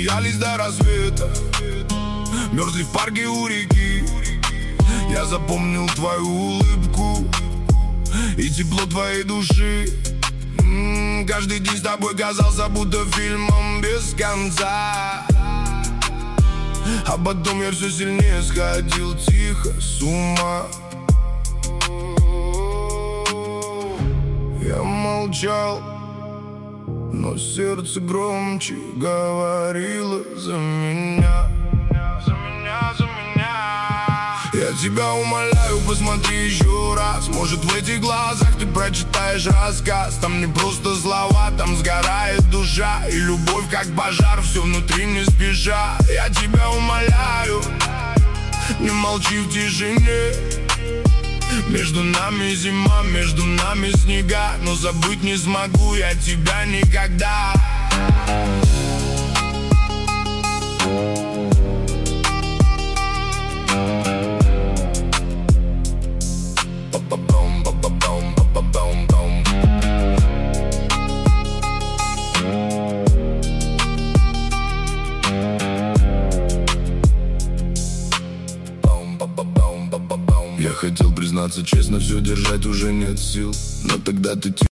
встречались до рассвета, мерзли в парке у реки. Я запомнил твою улыбку и тепло твоей души. Каждый день с тобой казался будто фильмом без конца. А потом я все сильнее сходил тихо с ума. Я молчал, но сердце громче говорило за меня. За меня, за меня. Я тебя умоляю, посмотри еще раз. Может, в этих глазах ты прочитаешь рассказ. Там не просто слова, там сгорает душа. И любовь как пожар, все внутри не спеша. Я тебя умоляю, не молчи в тишине. Между нами зима, между нами снега, но забыть не смогу я тебя никогда. Я хотел признаться честно, все держать уже нет сил, но тогда ты